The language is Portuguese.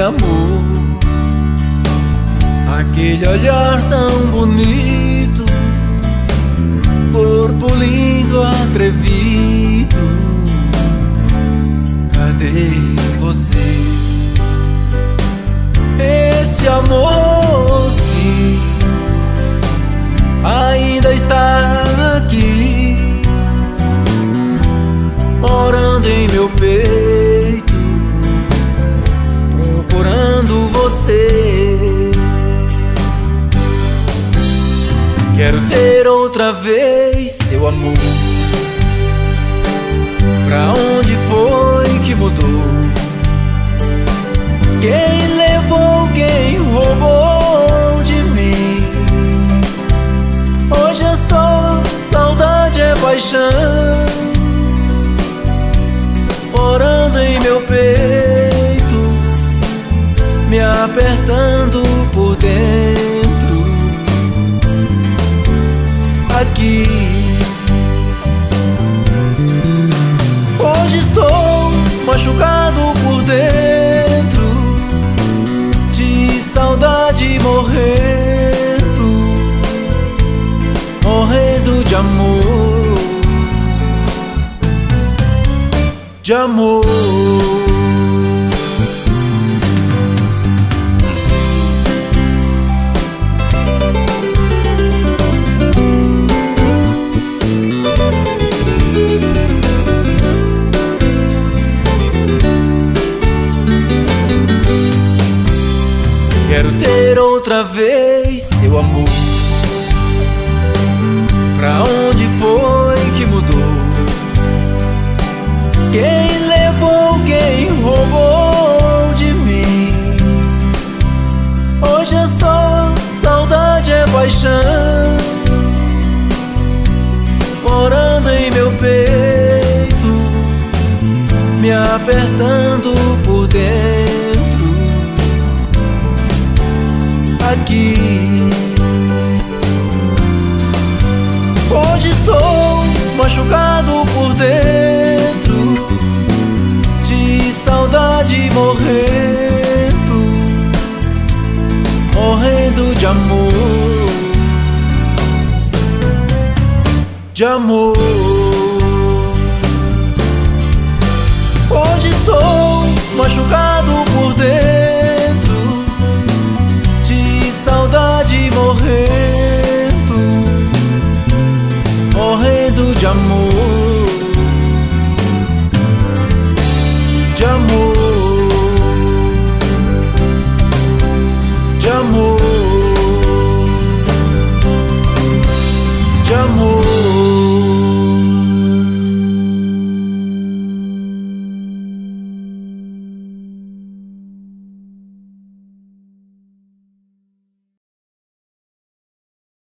amor, aquele olhar tão bonito, corpo lindo, atrevido. Cadê você? Este amor, sim, ainda está aqui, morando em meu peito, procurando você. Quero ter outra vez seu amor. Pra onde foi que mudou? Quem levou, quem roubou de mim? Hoje é só saudade, é paixão, morando em meu peito, me apertando por dentro. Aqui hoje estou machucado por dentro, de saudade morrendo, morrendo de amor, de amor. Quero ter outra vez seu amor. Pra onde foi que mudou? Quem levou, quem roubou de mim? Hoje é só saudade, é paixão, morando em meu peito, me apertando por dentro. Aqui hoje estou machucado por dentro, de saudade morrendo, morrendo de amor, de amor. Hoje estou machucado por dentro,